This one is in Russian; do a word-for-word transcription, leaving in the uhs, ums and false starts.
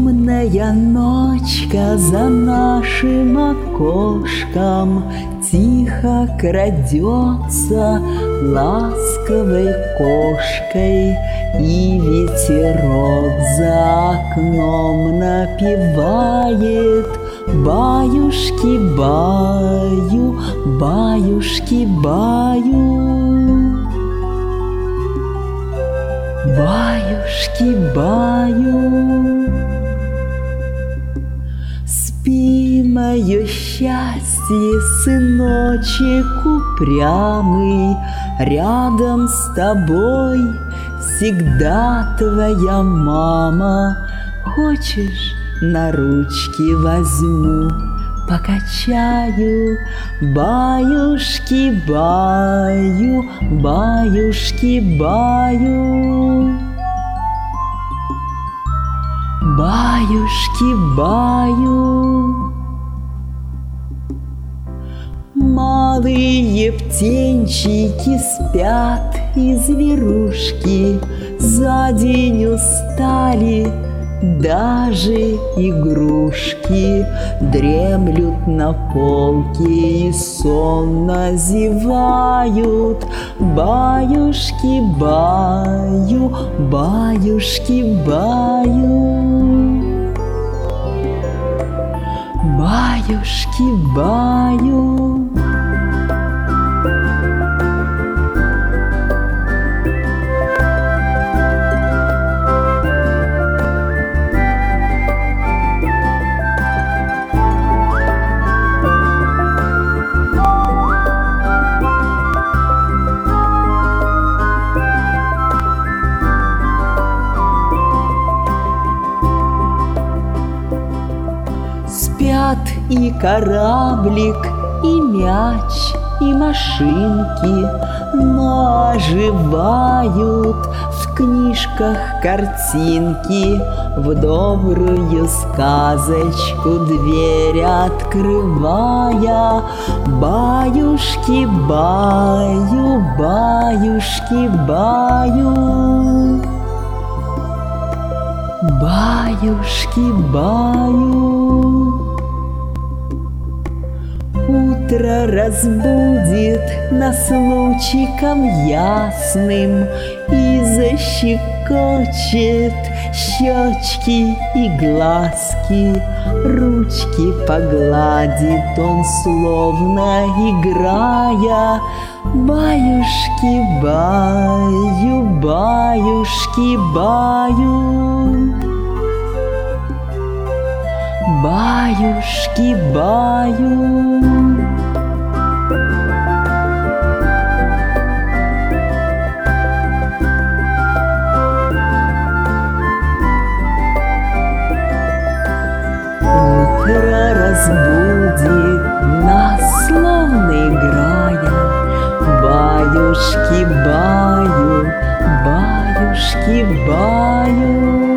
Темная ночка за нашим окошком тихо крадется ласковой кошкой, и ветерок за окном напевает: баюшки-баю, баюшки-баю, баюшки-баю. Спи, мое счастье, сыночек упрямый, рядом с тобой всегда твоя мама. Хочешь, на ручки возьму, покачаю? Баюшки-баю, баюшки-баю, баюшки-баю. Малые птенчики спят, и зверушки за день устали, даже игрушки дремлют на полке и сонно зевают. Баюшки-баю, баюшки-баю, баюшки-баю. Спят и кораблик, и мяч, и машинки, но оживают в книжках картинки. В добрую сказочку дверь открывая: баюшки-баю, баюшки-баю, баюшки-баю. Утро разбудит нас лучиком ясным и защекочет щечки и глазки. Ручки погладит он, словно играя: баюшки-баю, баюшки-баю, баюшки-баю. Утро разбудит нас, словно играя: баюшки-баю, баюшки-баю.